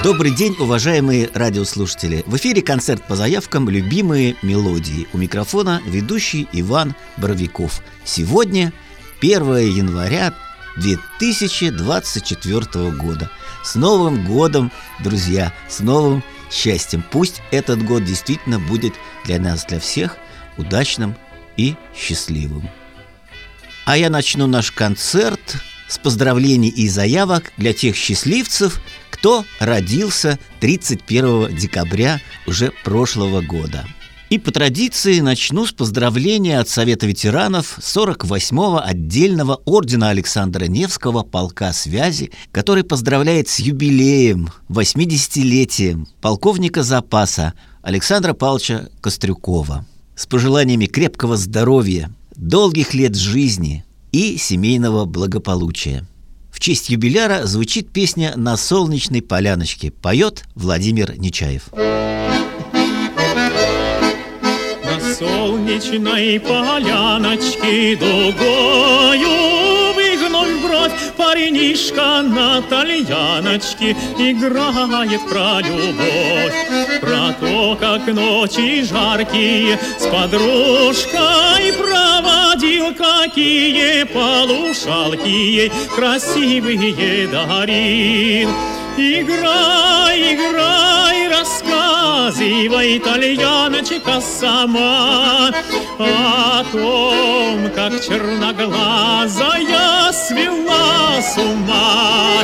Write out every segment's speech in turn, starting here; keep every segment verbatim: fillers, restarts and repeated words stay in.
Добрый день, уважаемые радиослушатели. В эфире концерт по заявкам «Любимые мелодии». У микрофона ведущий Иван Боровиков. Сегодня первое января две тысячи двадцать четвёртого года. С Новым годом, друзья, с новым счастьем. Пусть этот год действительно будет для нас, для всех, удачным и счастливым. А я начну наш концерт с поздравлений и заявок для тех счастливцев, кто родился тридцать первого декабря уже прошлого года. И по традиции начну с поздравления от Совета ветеранов сорок восьмого отдельного ордена Александра Невского полка связи, который поздравляет с юбилеем, восьмидесятилетием полковника запаса Александра Павловича Кострюкова. С пожеланиями крепкого здоровья, долгих лет жизни и семейного благополучия. В честь юбиляра звучит песня «На солнечной поляночке». Поет Владимир Нечаев. На солнечной поляночке дугою выгнув бровь, парнишка на тальяночке играет про любовь, про то, как ночи жаркие с подружкой проводил, какие полушалки ей красивые дарил. Играй, играй, рассказывай, тальяночка, сама о том, как черноглазая свела с ума.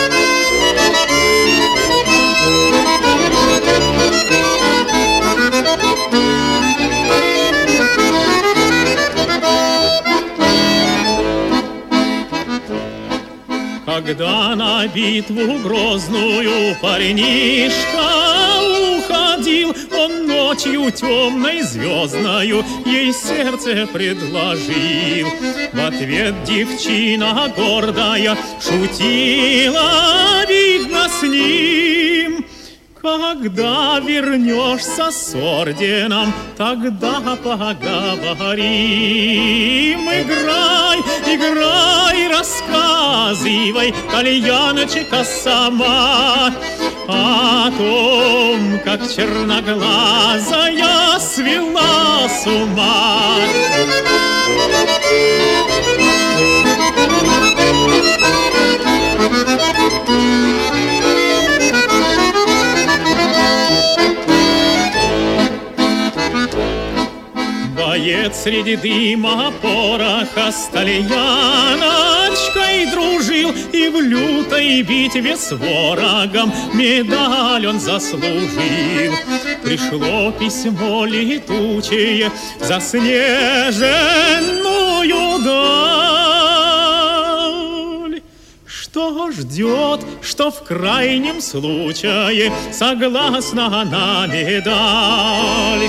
Когда на битву грозную парнишка уходил, он ночью темной звездною ей сердце предложил. В ответ девчина гордая шутила, видно, с ним: когда вернешься с орденом, тогда поговорим. Играй, играй, рассказывай, тальяночка, сама о том, как черноглазая свела с ума. Боец среди дыма пороха с тальяночкой дружил, и в лютой битве с ворогом медаль он заслужил. Пришло письмо летучее заснеженную даль, что ждет, что в крайнем случае согласна на медаль.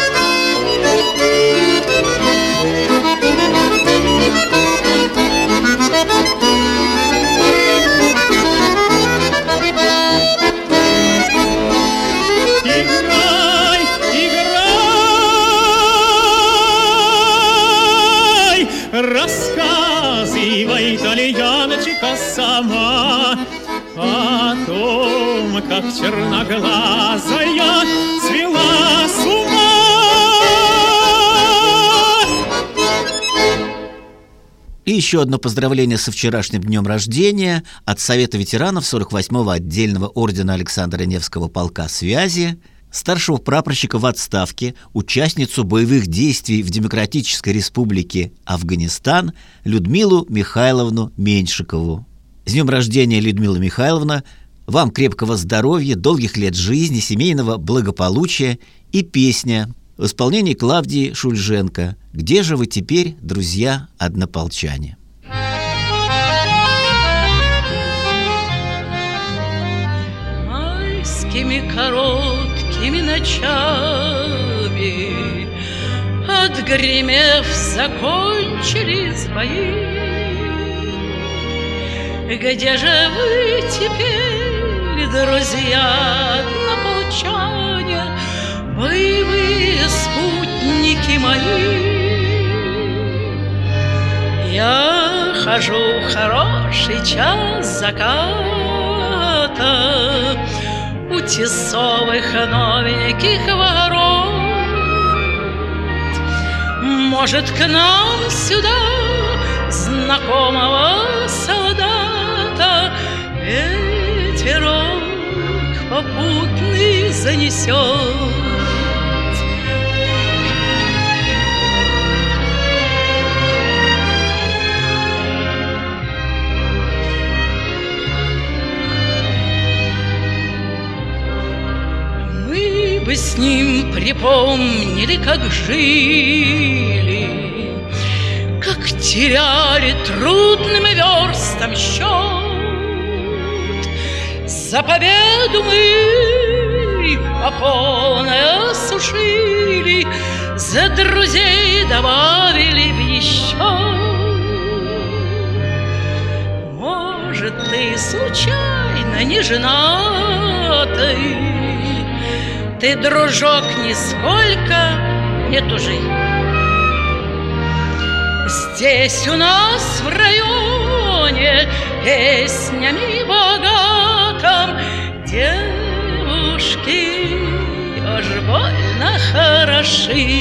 Играй, играй, рассказывай, тальяночка, сама о том, как черноглазая свела с ума. И еще одно поздравление со вчерашним днем рождения от Совета ветеранов сорок восьмого отдельного ордена Александра Невского полка связи, старшего прапорщика в отставке, участницу боевых действий в Демократической Республике Афганистан Людмилу Михайловну Меньшикову. С днем рождения, Людмила Михайловна! Вам крепкого здоровья, долгих лет жизни, семейного благополучия и песня в исполнении Клавдии Шульженко «Где же вы теперь, друзья однополчане?» Майскими короткими ночами, отгремев, закончились бои. Где же вы теперь, друзья однополчане, боевые спутники мои? Я хожу в хороший час заката у тесовых новеньких ворот. Может, к нам сюда знакомого солдата ветерок попутный занесет. Мы бы с ним припомнили, как жили, как теряли трудным верстом счет. За победу мы по полной осушили, за друзей добавили в еще. Может, ты случайно не женатый, ты, дружок, нисколько не тужи. Здесь у нас в районе песнями богатым девушки уж больно хороши.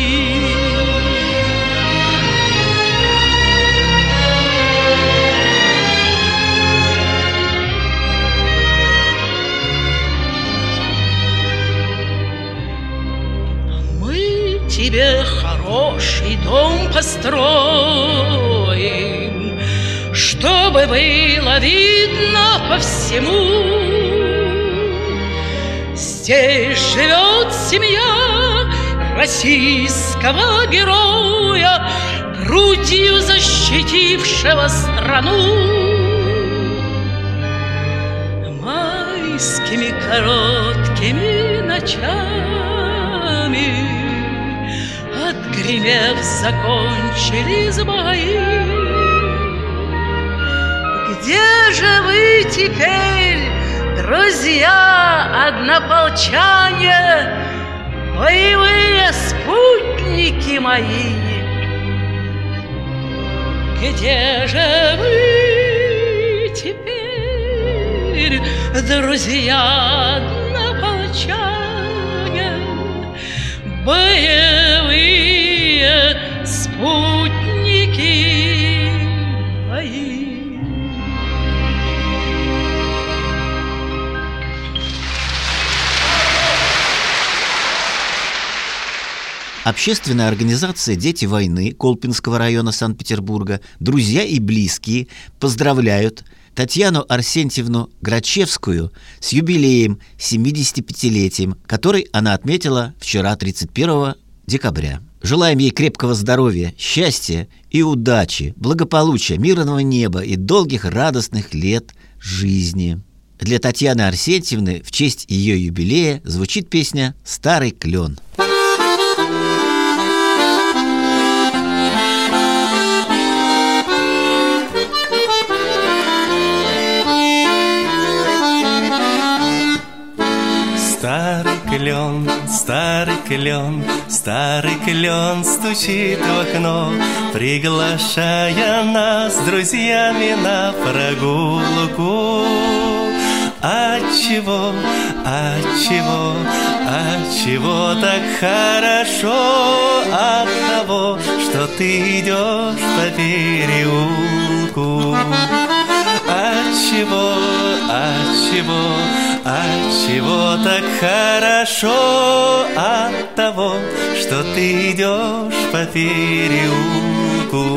Тебе хороший дом построим, чтобы было видно по всему. Здесь живет семья российского героя, грудью защитившего страну. Майскими короткими ночами отгремев, закончились бои. Где же вы теперь, друзья, однополчане, боевые спутники мои? Где же вы теперь, друзья, однополчане, боевые спутники мои? Общественная организация «Дети войны» Колпинского района Санкт-Петербурга, друзья и близкие поздравляют Татьяну Арсентьевну Грачевскую с юбилеем, семидесятипятилетием, который она отметила вчера, тридцать первого декабря. Желаем ей крепкого здоровья, счастья и удачи, благополучия, мирного неба и долгих радостных лет жизни. Для Татьяны Арсентьевны в честь ее юбилея звучит песня «Старый клен». Старый клен, старый клен, старый клен стучит в окно, приглашая нас с друзьями на прогулку. Отчего, отчего, отчего так хорошо? От того, что ты идешь по переулку. Отчего, отчего, отчего так хорошо? От того, что ты идешь по переулку.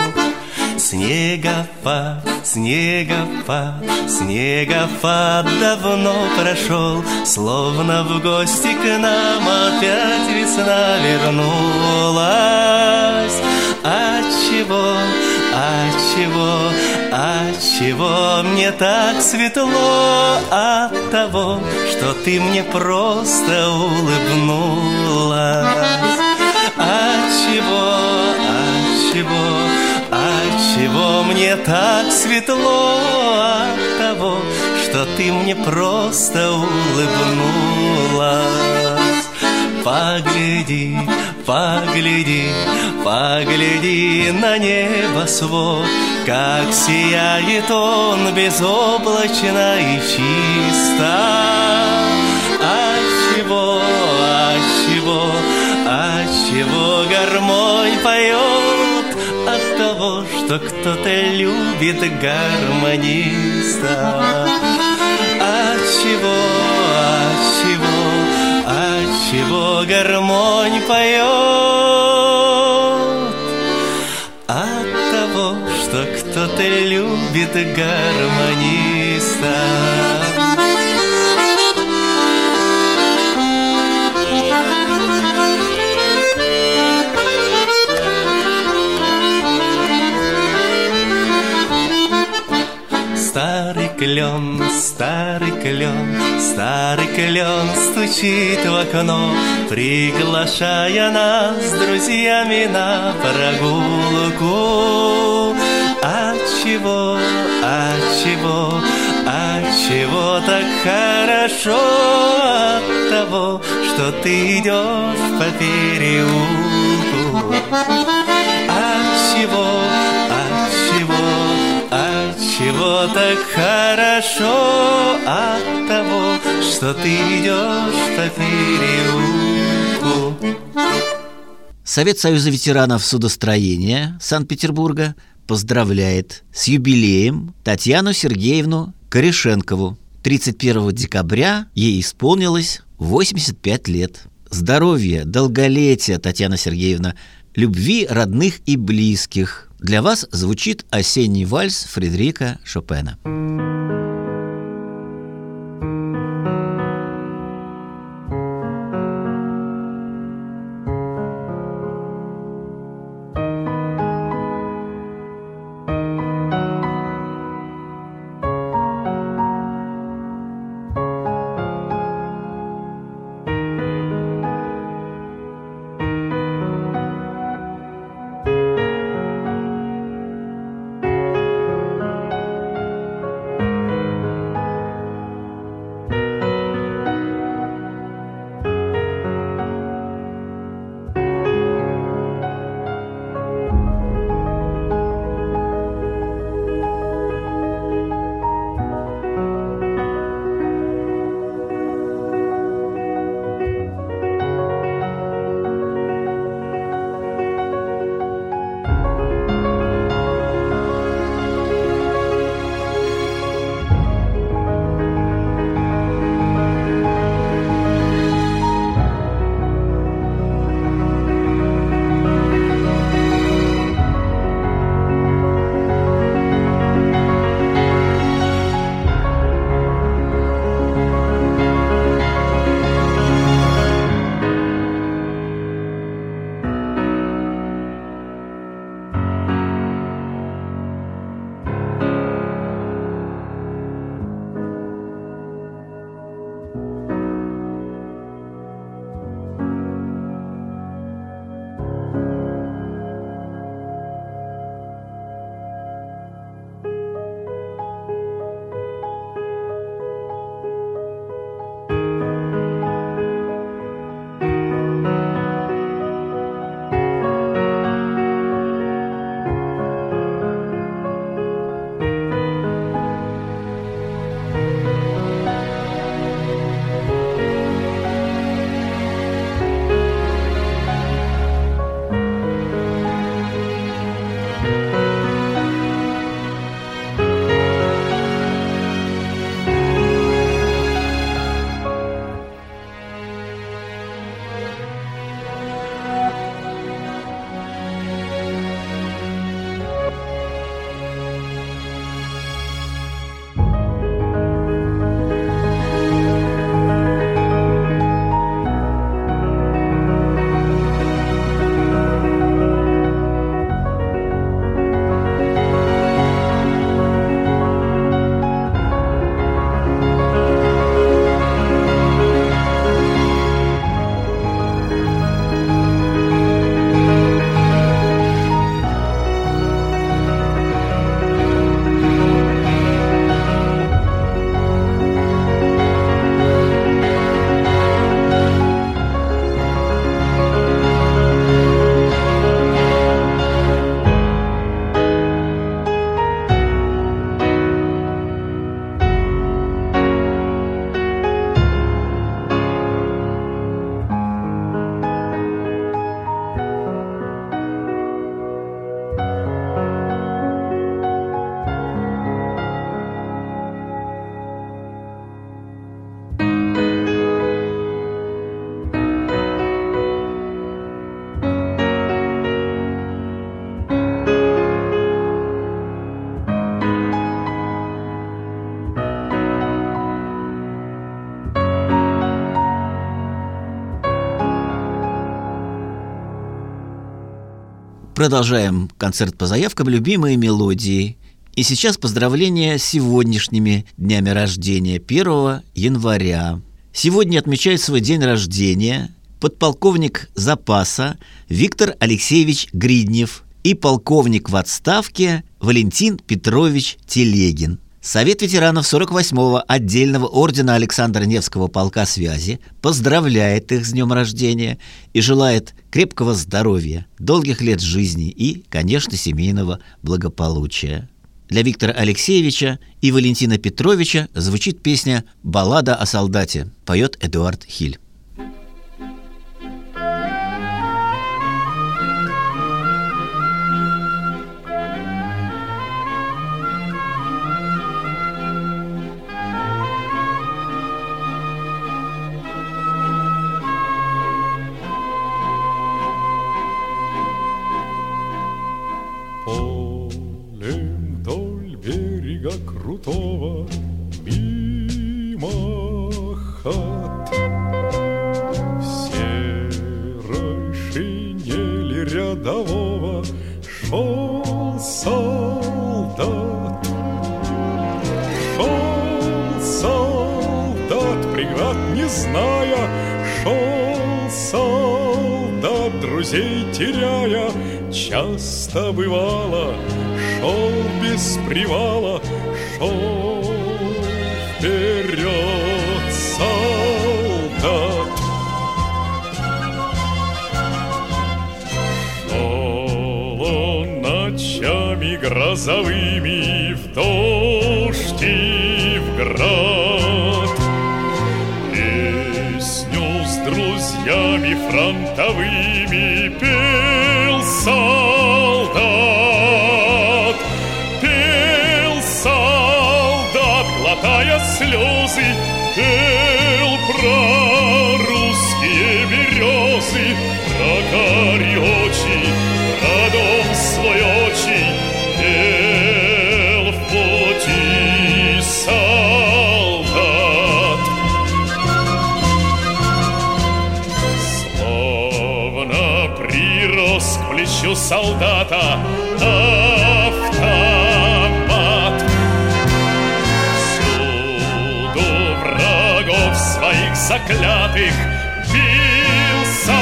Снегопад, снегопад, снегопад давно прошел, словно в гости к нам опять весна вернулась. Отчего, отчего, отчего мне так светло? От того, что ты мне просто улыбнулась. Отчего, отчего, отчего мне так светло? От того, что ты мне просто улыбнулась. Погляди, погляди, погляди на небосвод, как сияет он безоблачно и чисто. Отчего гармонь поет? От того, что кто-то любит гармониста. Отчего, отчего, отчего гармонь поет? От того, что кто-то любит гармониста. Старый клен, старый клен, старый клен стучит в окно, приглашая нас с друзьями на прогулку. Отчего, отчего, отчего так хорошо? От того, что ты идешь по переулку. Отчего, отчего, отчего так хорошо? От того, что ты идешь по переулку. Совет Союза ветеранов судостроения Санкт-Петербурга поздравляет с юбилеем Татьяну Сергеевну Корешенкову. тридцать первого декабря ей исполнилось восемьдесят пять лет. Здоровья, долголетия, Татьяна Сергеевна, любви родных и близких. Для вас звучит осенний вальс Фредерика Шопена. Продолжаем концерт по заявкам «Любимые мелодии». И сейчас поздравления с сегодняшними днями рождения, первого января. Сегодня отмечает свой день рождения подполковник запаса Виктор Алексеевич Гриднев и полковник в отставке Валентин Петрович Телегин. Совет ветеранов сорок восьмого отдельного ордена Александра Невского полка связи поздравляет их с днем рождения и желает крепкого здоровья, долгих лет жизни и, конечно, семейного благополучия. Для Виктора Алексеевича и Валентина Петровича звучит песня «Баллада о солдате», поет Эдуард Хиль. Крутого мимо хат в серой шинели рядового шел солдат. Шел солдат, преград не зная, шел солдат, друзей теряя, часто бывало, шел без привала, шел вперед солдат. Шел он ночами грозовыми в дождь и в град, песню с друзьями фронтовыми пел солдат. Пел солдат, глотая слезы, пел про русские березы, про карие очи, про дом свой отчий, пел в пути солдат. Словно прирос к плечу солдата автомат, своих заклятых бил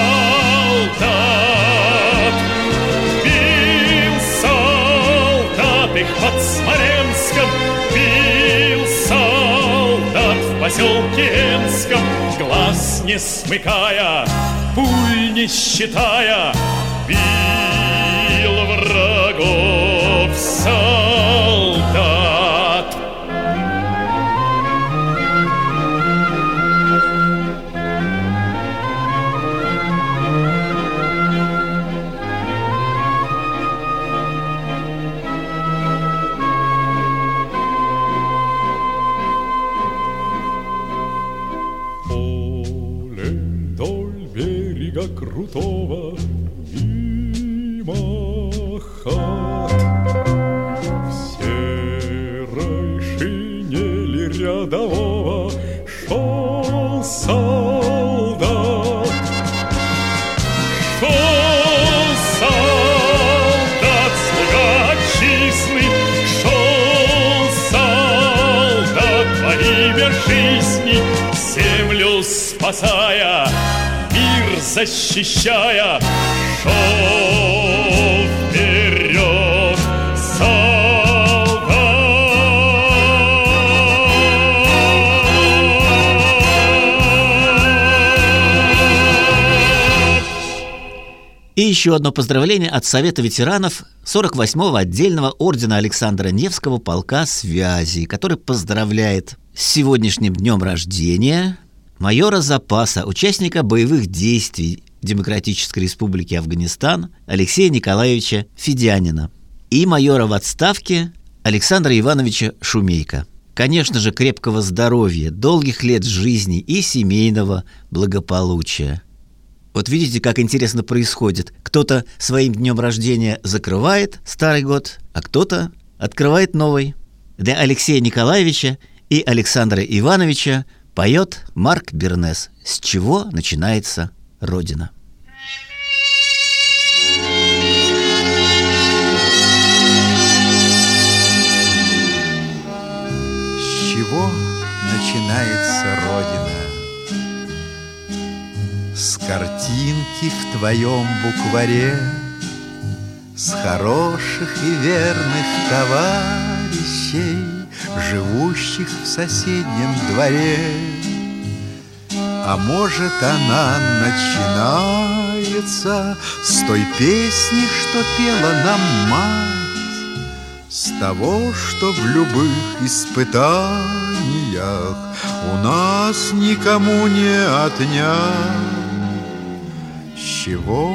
солдат. Бил солдат их под Смоленском, бил солдат в поселке Энском, глаз не смыкая, пуль не считая, бил врагов солдат. Крутого мимо хат в серой шинели рядового шел солдат. Шел солдат, слуга отчизны, шел солдат во имя жизни, землю спасая, защищая, шел вперед солдат. И еще одно поздравление от Совета ветеранов сорок восьмого отдельного ордена Александра Невского полка связи, который поздравляет с сегодняшним днем рождения майора запаса, участника боевых действий Демократической Республики Афганистан Алексея Николаевича Федянина и майора в отставке Александра Ивановича Шумейко. Конечно же, крепкого здоровья, долгих лет жизни и семейного благополучия. Вот видите, как интересно происходит. Кто-то своим днем рождения закрывает старый год, а кто-то открывает новый. Для Алексея Николаевича и Александра Ивановича поет Марк Бернес «С чего начинается Родина». чего начинается Родина? С картинки в твоем букваре, с хороших и верных товарищей, живущих в соседнем дворе. А может, она начинается с той песни, что пела нам мать, с того, что в любых испытаниях у нас никому не отнять. С чего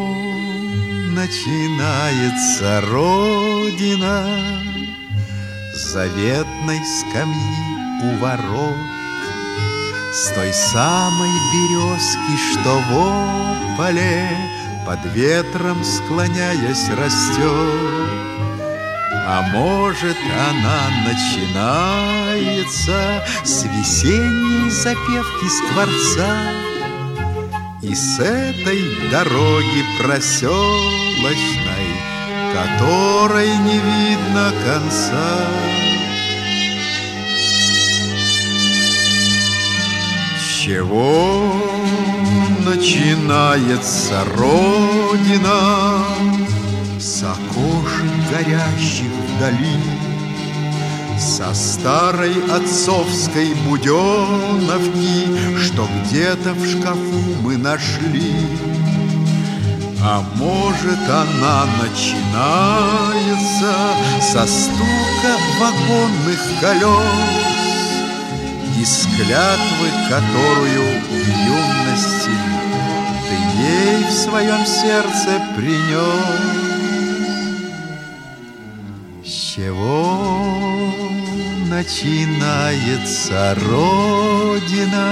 начинается Родина? С заветной скамьи у ворот, с той самой березки, что в ополе под ветром склоняясь растет. А может, она начинается с весенней запевки скворца и с этой дороги проселочной, которой не видно конца. С чего начинается Родина? С окошек горящих вдали, со старой отцовской буденовки, что где-то в шкафу мы нашли. А может, она начинается со стука вагонных колес и с клятвы, которую в юности ты ей в своем сердце принес. С чего начинается Родина?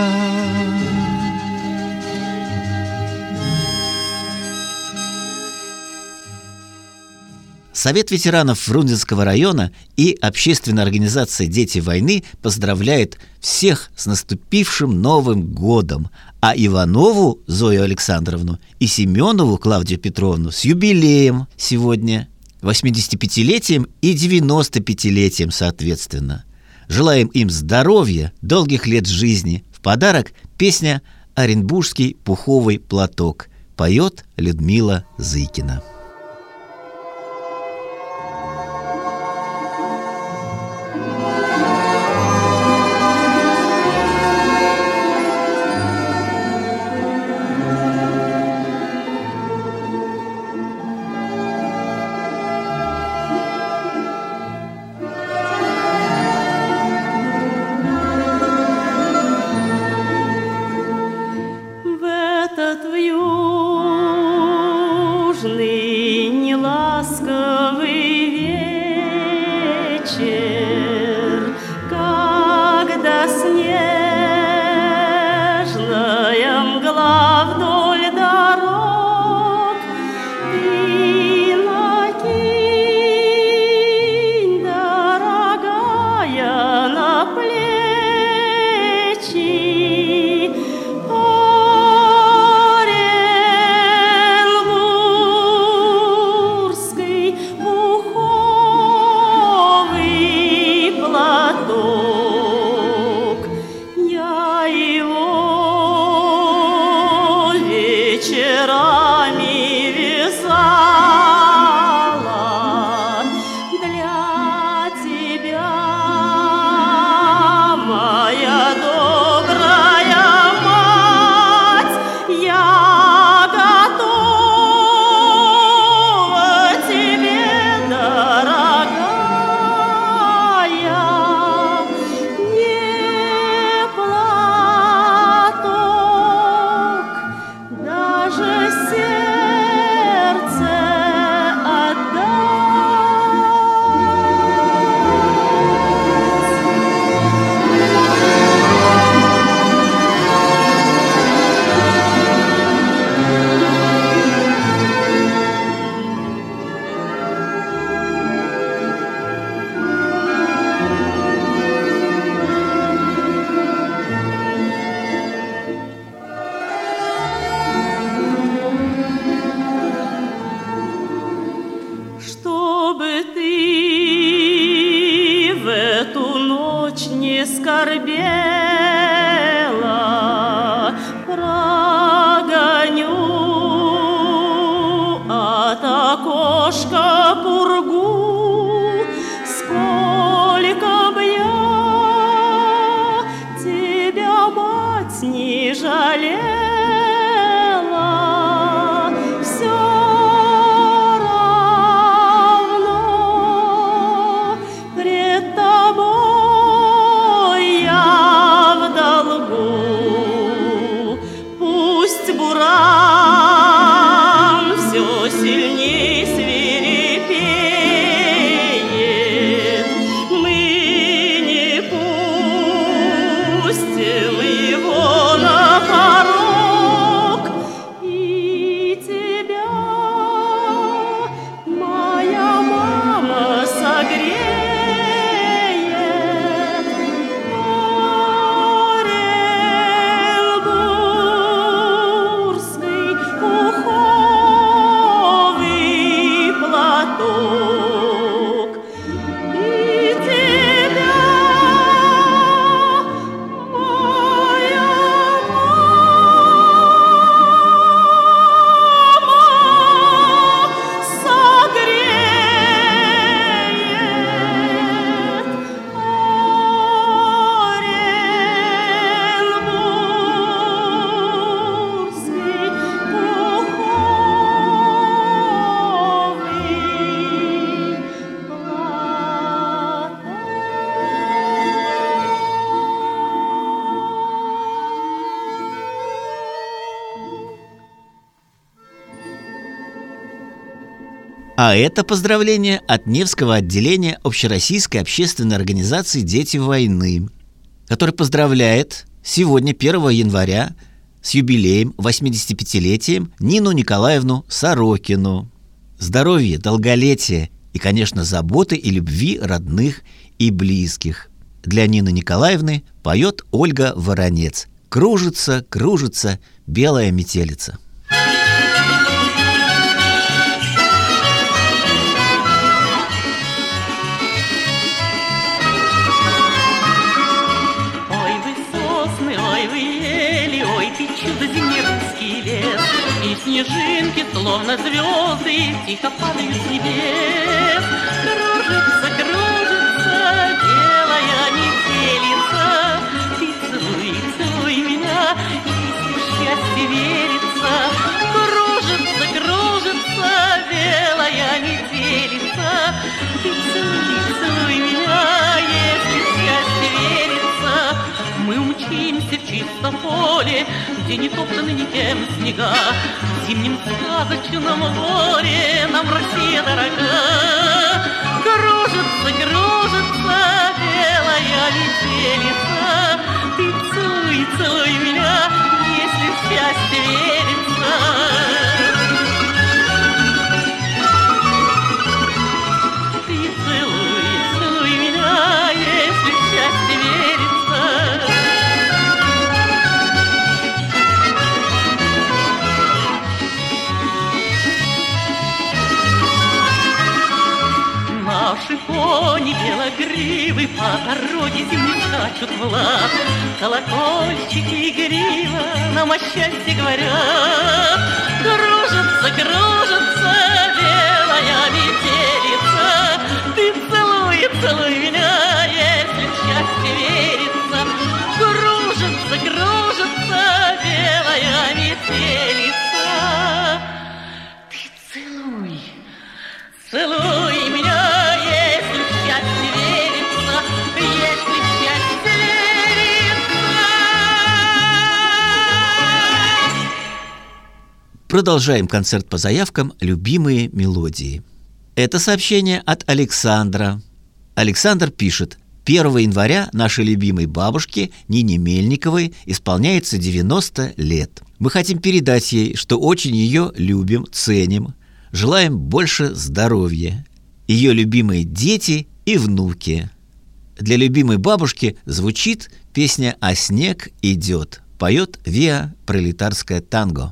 Совет ветеранов Фрунзенского района и общественная организация «Дети войны» поздравляет всех с наступившим Новым годом, а Иванову Зою Александровну и Семенову Клавдию Петровну с юбилеем сегодня, восьмидесятипятилетием и девяностопятилетием соответственно. Желаем им здоровья, долгих лет жизни. В подарок песня «Оренбургский пуховый платок». Поет Людмила Зыкина. Южный не скорбела, прогоню от окошка пургу. Сколько б я тебя, мать, не жалела, все равно пред тобой я в долгу. Пусть буран все сильней свирепеет, мы не пустим его на порог. И тебя моя мама согреет оренбургский пуховый платок. И тебя моя мама согреет оренбургский пуховый платок. А это поздравление от Невского отделения Общероссийской общественной организации «Дети войны», который поздравляет сегодня, первого января, с юбилеем, восьмидесятипятилетием Нину Николаевну Сорокину. Здоровья, долголетия и, конечно, заботы и любви родных и близких. Для Нины Николаевны поет Ольга Воронец. «Кружится, кружится белая метелица». Ой, вы сосны, ой, вы ели, ой, ты чудо зимний русский лес. И снежинки, словно звезды, тихо падают с небес. Кружится, кружится белая метелица. Ты целуй, целуй меня, если в счастье верится. Кружится, кружится белая метелица. Ты целуй, целуй меня, если в счастье верится. Мы умчимся в чистом поле, где не топтаны никем снега. В зимнем сказочном море нам Россия дорога. Кружится, кружится белая метелица. Ты целуй, целуй меня, если в счастье верится. Ты целуй, целуй меня, если в счастье верится. Наши кони белогривы по дороге зимней скачут в лад. Колокольчики игриво нам о счастье говорят. Кружится, кружится белая метелица. Ты целуй, целуй меня, если в счастье верится. Кружится, кружится белая метелица. Ты целуй, целуй меня, если в счастье верится, если в счастье верится. Продолжаем концерт по заявкам «Любимые мелодии». Это сообщение от Александра. Александр пишет: первого января нашей любимой бабушке Нине Мельниковой исполняется девяносто лет. Мы хотим передать ей, что очень ее любим, ценим, желаем больше здоровья. Ее любимые дети и внуки. Для любимой бабушки звучит песня «А снег идет». Поет Виа «Пролетарское танго».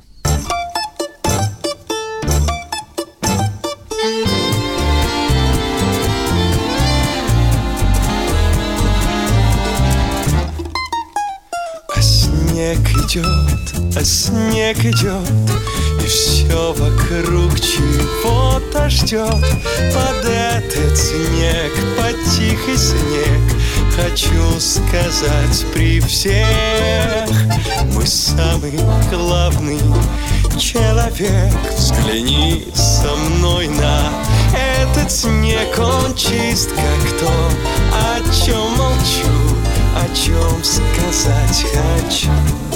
снег идет, а снег идет, и все вокруг чего-то ждет. Под этот снег, под тихий снег, хочу сказать при всех: мой самый главный человек, взгляни со мной на этот снег. Он чист, как то, о чем молчу, о чем сказать хочу.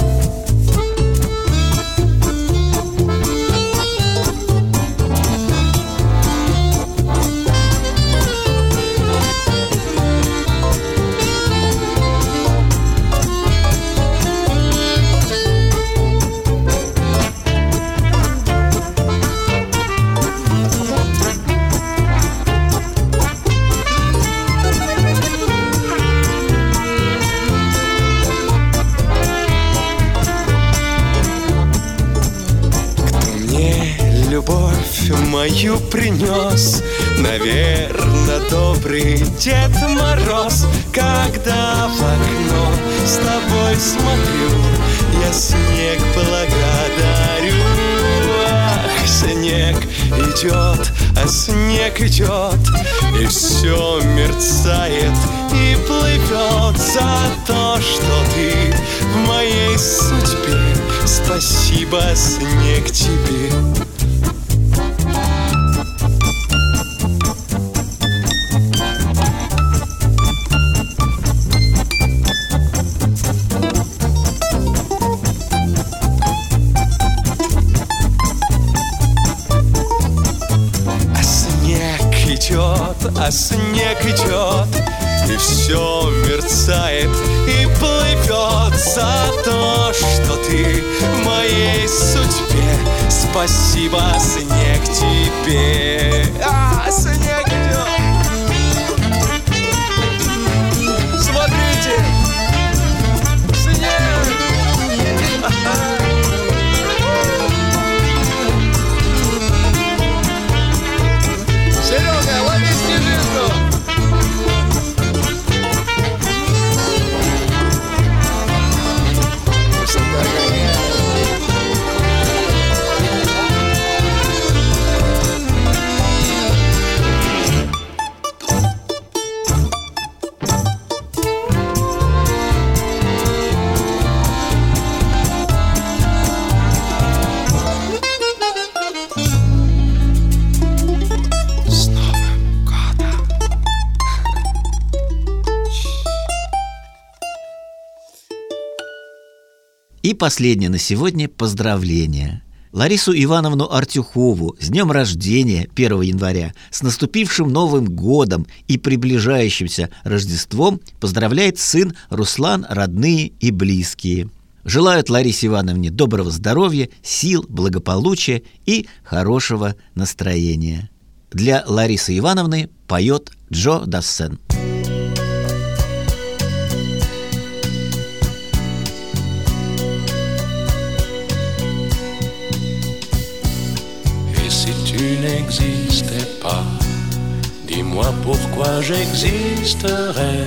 Мою принес, наверно, добрый Дед Мороз. Когда в окно с тобой смотрю, я снег благодарю. Ах, снег идет, а снег идет, и все мерцает и плывет. За то, что ты в моей судьбе, спасибо, снег, тебе. А снег идет, и все мерцает и плывет. За то, что ты в моей судьбе, спасибо, снег, тебе. А, снег идет. Смотрите, снег. Серега, лови снежинку! И последнее на сегодня поздравление. Ларису Ивановну Артюхову с днем рождения первого января, с наступившим Новым годом и приближающимся Рождеством поздравляет сын Руслан, родные и близкие. Желают Ларисе Ивановне доброго здоровья, сил, благополучия и хорошего настроения. Для Ларисы Ивановны поет Джо Дассен. N'existais pas, dis-moi pourquoi j'existerais.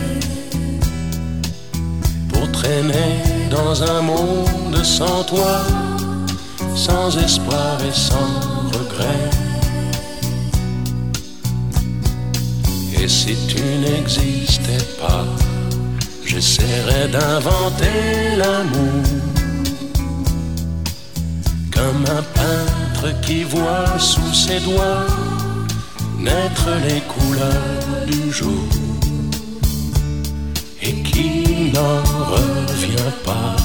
Pour traîner dans un monde sans toi, sans espoir et sans regret. Et si tu n'existais pas, j'essaierais d'inventer l'amour, comme un peintre qui voit sous ses doigts naître les couleurs du jour et qui n'en revient pas.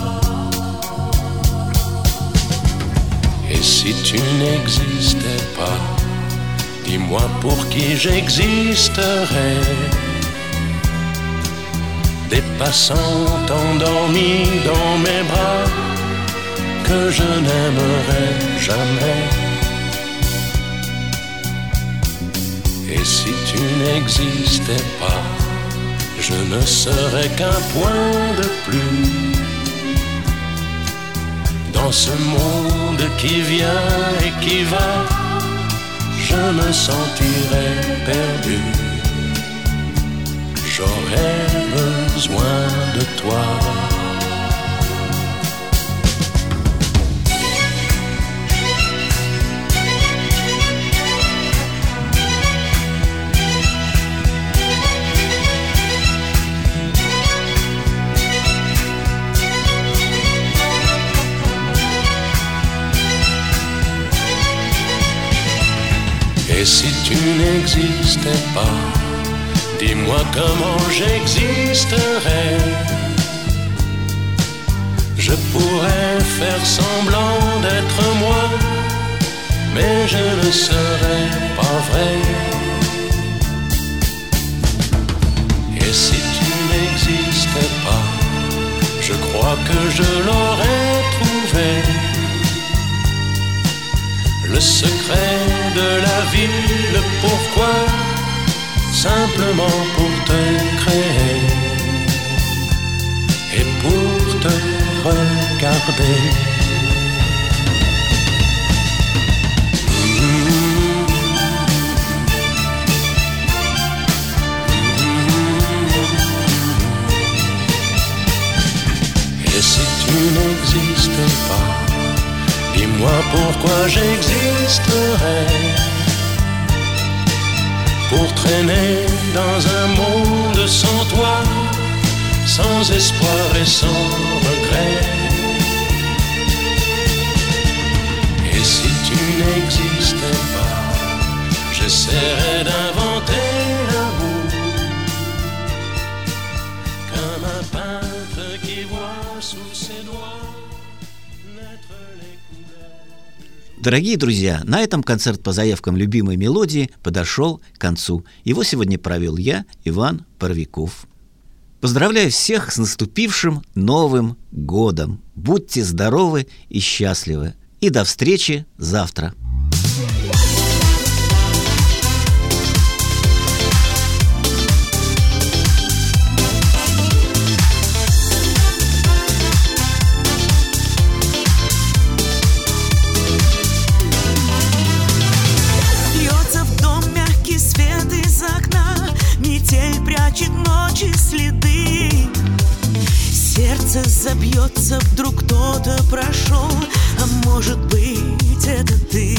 Et si tu n'existais pas, dis-moi pour qui j'existerais. Des passants endormis dans mes bras que je n'aimerais jamais. Et si tu n'existais pas, je ne serais qu'un point de plus dans ce monde qui vient et qui va. Je me sentirais perdu. J'aurais besoin de toi. Et si tu n'existais pas, dis-moi comment j'existerais. Je pourrais faire semblant d'être moi, mais je ne serais pas vrai. Et si tu n'existais pas, je crois que je l'aurais trouvé. Le secret de la vie, le pourquoi, simplement pour te créer et pour te regarder. Et si tu n'existais pas, dis-moi pourquoi j'existerais. Pour traîner dans un monde sans toi, sans espoir et sans regret. Et si tu n'existais pas, j'essaierais d'inventer l'amour, comme un peintre qui voit sous ses doigts naître les couleurs. Дорогие друзья, на этом концерт по заявкам любимой мелодии подошел к концу. Его сегодня провел я, Иван Боровиков. Поздравляю всех с наступившим Новым годом. Будьте здоровы и счастливы. И до встречи завтра. Льется в дом мягкий свет из окна, метель прячет ночи следы. Сердце забьется, вдруг кто-то прошел, а может быть это ты.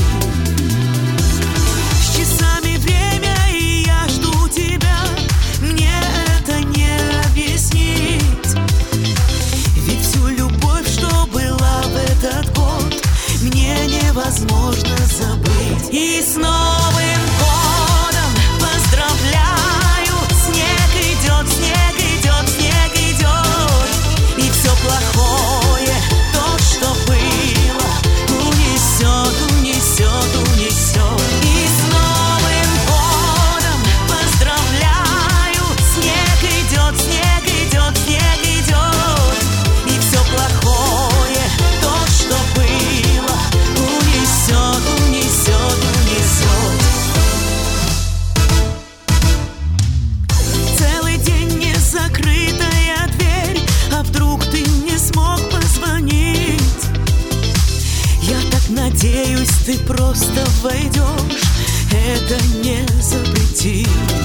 С часами время, и я жду тебя, мне это не объяснить. Ведь всю любовь, что была в этот год, мне невозможно забыть. И с Новым годом поздравляю, снег идет, снег идет, снег идет. И все плохое, то, что было, унесет, унесет, унесет. И с Новым годом поздравляю, снег идет, снег идет, снег идет. И все плохое, то, что было, унесет, унесет, унесет. Целый день не закрытая дверь, а вдруг ты не смог позвонить? Я так надеюсь, ты просто войдешь, это не запретить.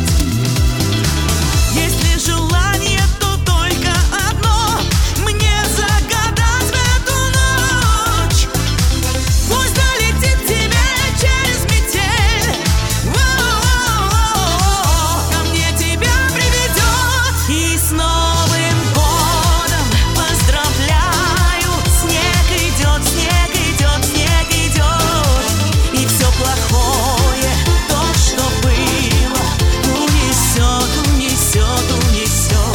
Если желание, то только одно, мне загадать в эту ночь. Пусть долетит тебе через метель, о-о-о-о, ко мне тебя приведет. И с Новым годом поздравляю, снег идет, снег идет, снег идет. И все плохое, то, что было, унесет, унесет, унесет.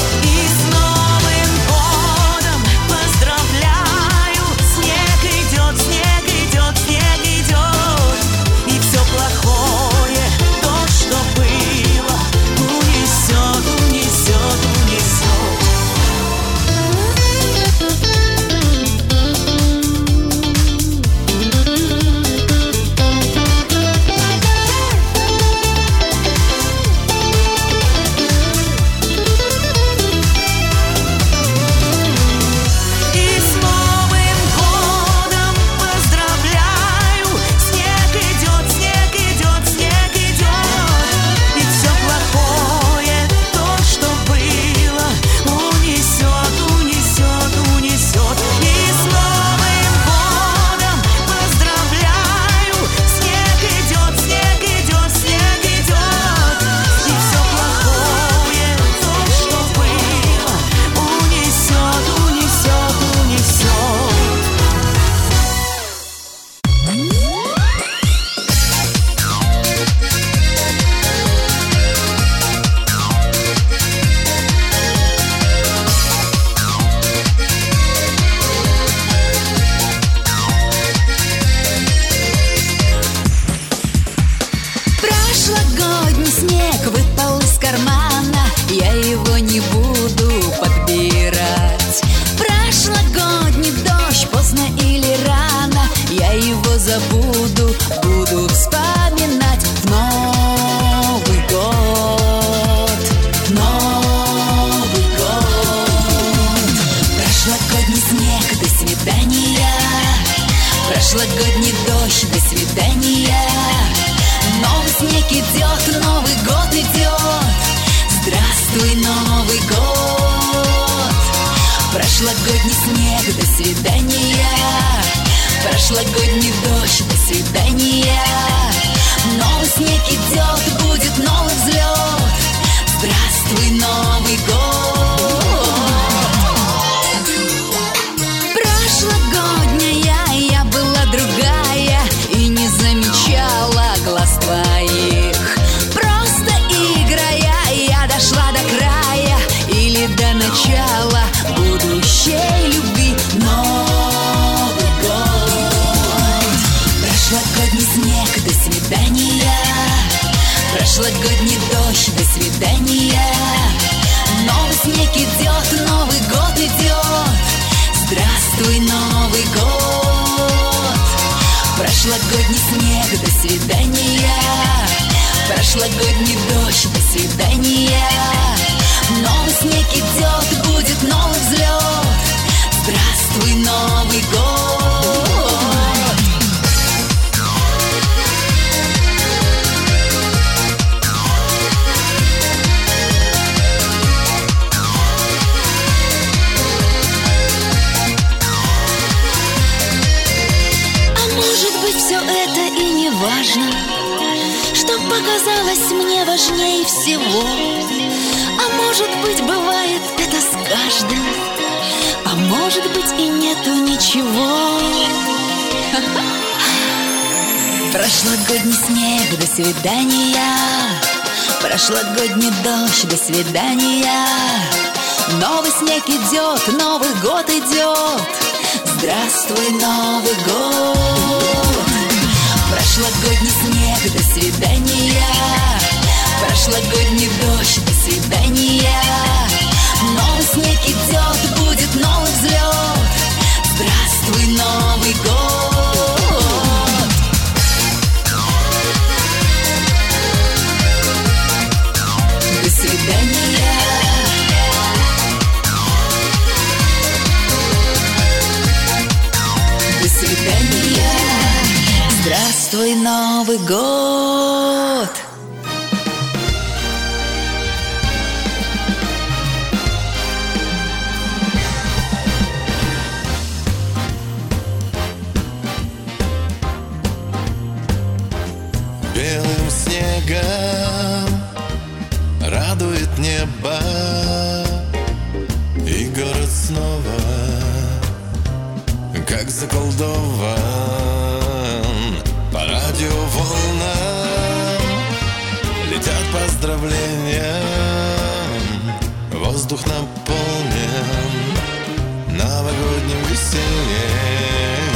Прошлогодний дождь, до свидания. Новый снег идет, Новый год идет. Здравствуй, Новый год. Прошлогодний снег, до свидания. Прошлогодний дождь, до свидания. Новый снег идет, будет новый взлет. Здравствуй, Новый год. Прошлогодняя я была другая и не замечала глаз твоих. Просто играя, я дошла до края или до начала будущей любви. Новый год. Прошлогодний снег, до свидания. Прошлогодний дождь, до свидания. Новый снег идет, Новый год идет. Здравствуй, Новый год. Прошлогодний снег, до свидания. Прошлогодний дождь, до свидания. Новый снег идет, будет новый взлет. Здравствуй, Новый год. Все это и не важно, что показалось мне важнее всего. А может быть, бывает это с каждым, а может быть и нету ничего. Прошлогодний снег, до свидания. Прошлогодний дождь, до свидания. Новый снег идет, Новый год идет. Здравствуй, Новый год. Прошлогодний снег, до свидания. Прошлогодний дождь, до свидания. Новый снег идет, будет новый взлет. Здравствуй, Новый год. До свидания. До свидания. Здравствуй, Новый год. Белым снегом радует небо, и город снова как заколдован. По радиоволнам летят поздравления, воздух наполнен новогодним весельем.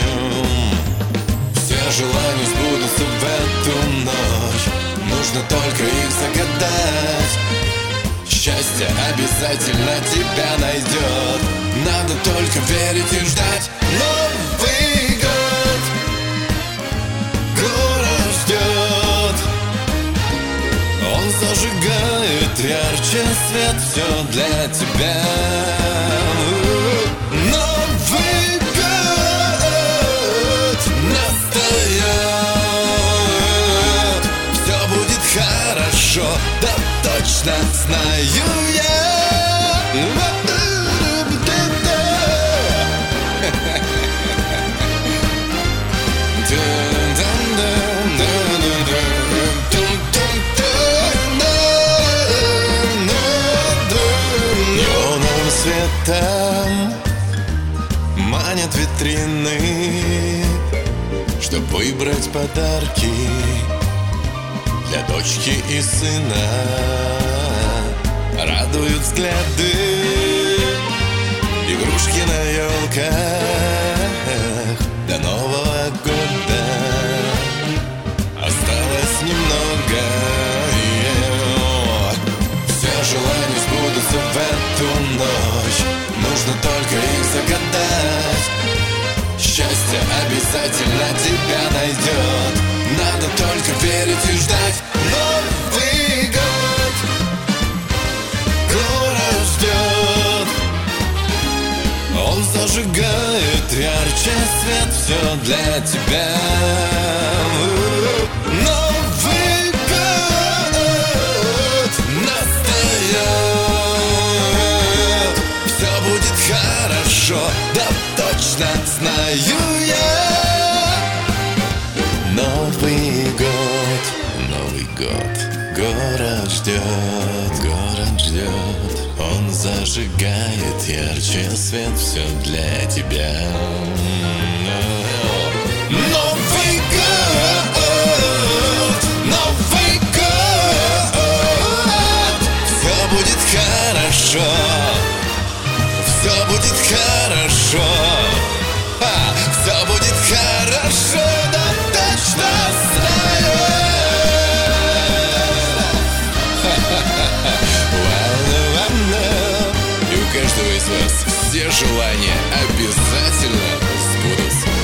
Все желания сбудутся в эту ночь, нужно только их загадать. Счастье обязательно тебя найдет, надо только верить и ждать. Новый год город ждет, он зажигает ярче свет, все для тебя. Новый год настает, все будет хорошо, да точно знаю я. Неоновым светом манят витрины, чтоб выбрать подарки для дочки и сына. Радуют взгляды игрушки на елках до Нового года. Осталось немного, все желания сбудутся в эту ночь, нужно только их загадать. Счастье обязательно тебя найдет, надо только верить и ждать. Новый год город ждет, он зажигает ярче ярче свет, все для тебя. Новый год настает, все будет хорошо, да точно знаю я. Новый год, Новый год, город ждет, город ждет. Он зажигает ярче свет, все для тебя. Новый год, Новый год, все будет хорошо, все будет хорошо, а, все будет хорошо, да точно знаю. И у каждого из вас все желания обязательно сбудутся.